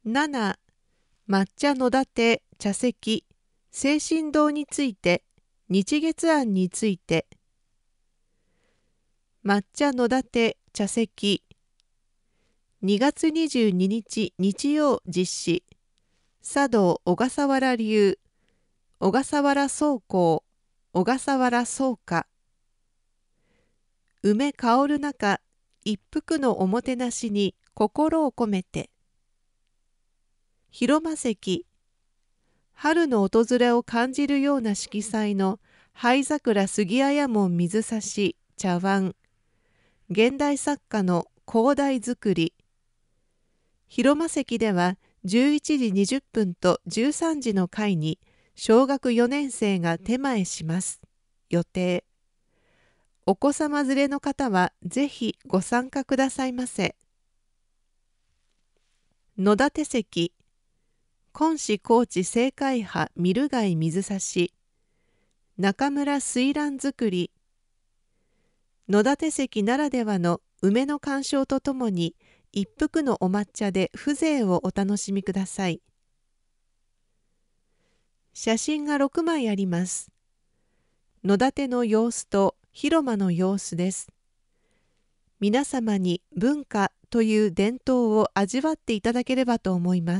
7、抹茶野立て茶席誠心堂について、日月庵について。抹茶野立て茶席2月22日日曜実施。茶道小笠原流小笠原宗公小笠原宗家。梅香る中一服のおもてなしに心を込めて。広間席春の訪れを感じるような色彩の灰桜杉綾門水差し茶碗。現代作家の高台作り。広間席では11時20分と13時の回に小学4年生が手前します。予定。お子様連れの方はぜひご参加くださいませ。野立席今市高知正会派ミルガイ水差し中村水蘭作り。野立席ならではの梅の鑑賞とともに一服のお抹茶で風情をお楽しみください。写真が6枚あります。野立の様子と広間の様子です。皆様に文化という伝統を味わっていただければと思います。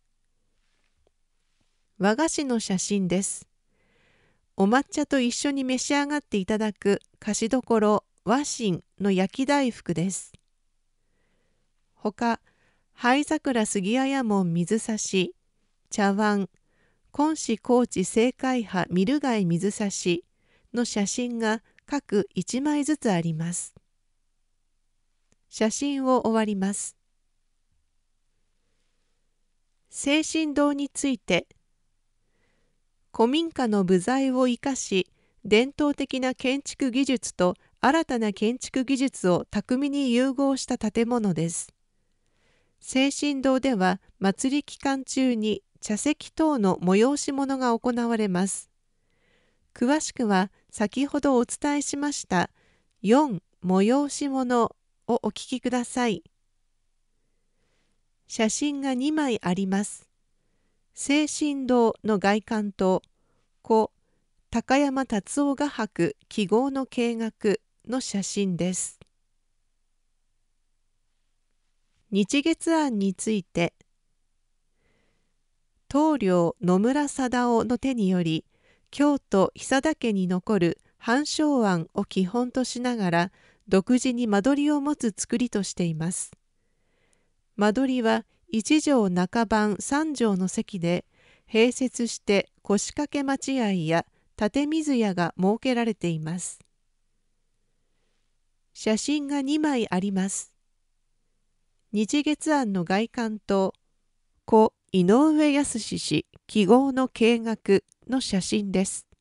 和菓子の写真です。お抹茶と一緒に召し上がっていただく菓子どころ和心の焼き大福です。ほか、灰桜杉綾門水差し、茶碗、今市高知正会派ミルガイ水差しの写真が各1枚ずつあります。写真を終わります。誠心堂について、古民家の部材を生かし、伝統的な建築技術と新たな建築技術を巧みに融合した建物です。誠心堂では祭り期間中に茶席等の催し物が行われます。詳しくは先ほどお伝えしました4催し物をお聞きください。写真が2枚あります。誠心堂の外観と故高山達夫画伯記号の計画の写真です。日月庵について、棟梁野村貞夫の手により京都久田家に残る半鐘庵を基本としながら独自に間取りを持つ造りとしています。間取りは1畳中盤3畳の席で併設して腰掛け待合や立水屋が設けられています。写真が2枚あります。日月庵の外観と故井上康氏記号の計画の写真です。